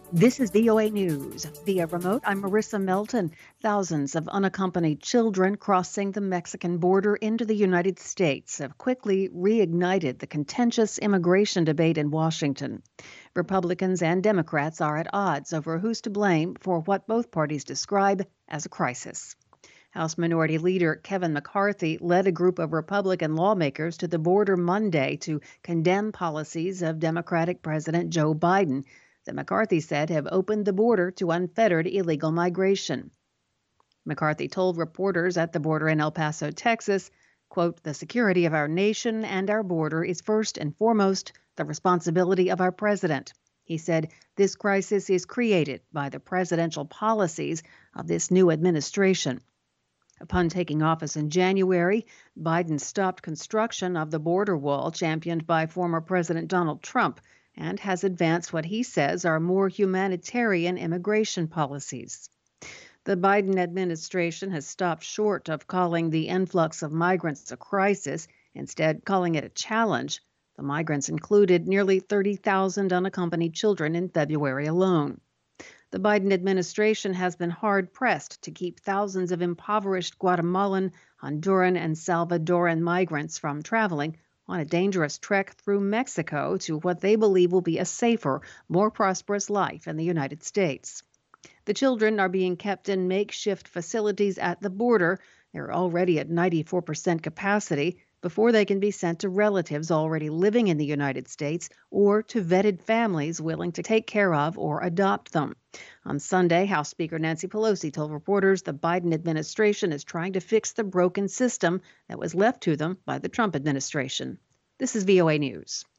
This is VOA News. Via remote, I'm Marissa Melton. Thousands of unaccompanied children crossing the Mexican border into the United States have quickly reignited the contentious immigration debate in Washington. Republicans and Democrats are at odds over who's to blame for what both parties describe as a crisis. House Minority Leader Kevin McCarthy led a group of Republican lawmakers to the border Monday to condemn policies of Democratic President Joe Biden that McCarthy said have opened the border to unfettered illegal migration. McCarthy told reporters at the border in El Paso, Texas, quote, "The security of our nation and our border is first and foremost the responsibility of our president." He said this crisis is created by the presidential policies of this new administration. Upon taking office in January, Biden stopped construction of the border wall championed by former President Donald Trump and has advanced what he says are more humanitarian immigration policies. The Biden administration has stopped short of calling the influx of migrants a crisis, instead calling it a challenge. The migrants included nearly 30,000 unaccompanied children in February alone. The Biden administration has been hard-pressed to keep thousands of impoverished Guatemalan, Honduran, and Salvadoran migrants from traveling on a dangerous trek through Mexico to what they believe will be a safer, more prosperous life in the United States. The children are being kept in makeshift facilities at the border. They're already at 94% capacity before they can be sent to relatives already living in the United States or to vetted families willing to take care of or adopt them. On Sunday, House Speaker Nancy Pelosi told reporters the Biden administration is trying to fix the broken system that was left to them by the Trump administration. This is VOA News.